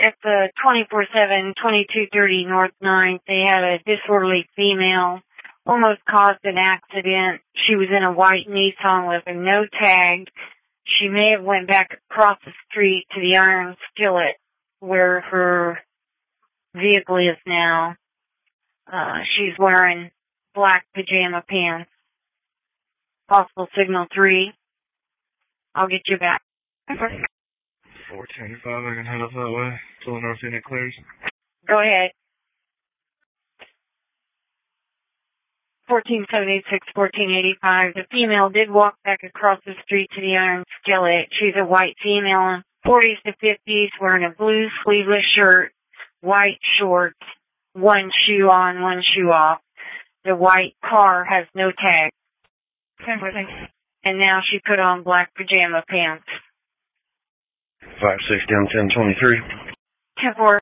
at the 24/7, 2230 North 9th, they had a disorderly female almost caused an accident. She was in a white Nissan with a no tag. She may have went back across the street to the Iron Skillet where her vehicle is now. She's wearing black pajama pants. Possible signal 3. I'll get you back. 425, I can head up that way till the north unit clears. Go ahead. 1476, 1485. The female did walk back across the street to the Iron Skillet. She's a white female in 40s to 50s wearing a blue sleeveless shirt, white shorts, one shoe on, one shoe off. The white car has no tag. And now she put on black pajama pants. 560 on 1023. 10-4.